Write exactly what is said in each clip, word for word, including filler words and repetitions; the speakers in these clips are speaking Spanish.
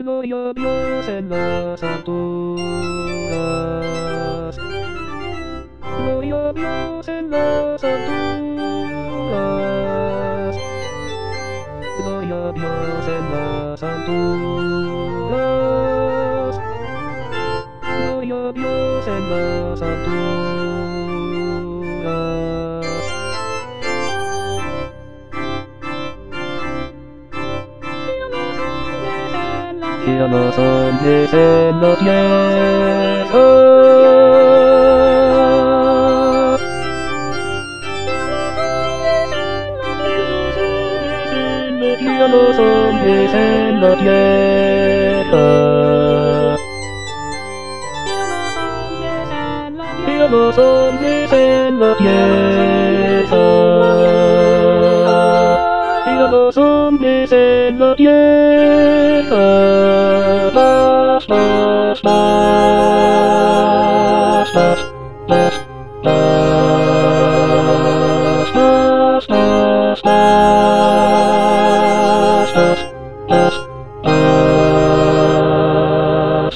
Gloria a Dios en las alturas. Gloria a Dios en las alturas. Gloria a Dios en las alturas. Gloria a Dios en las alturas. Y a los hombres en la tierra. Y a los hombres en la tierra. Y a los hombres en la tierra. Y a los hombres en la tierra. Paz, paz, paz, paz, paz, paz, paz, paz, paz, paz, paz.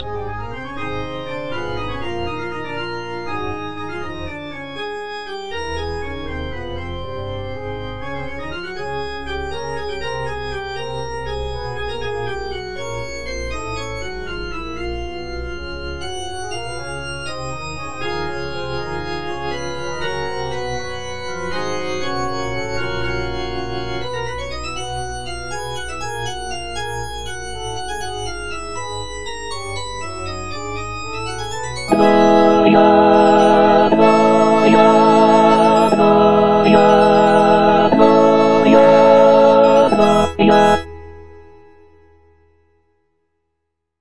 Gloria, gloria, gloria, gloria, gloria.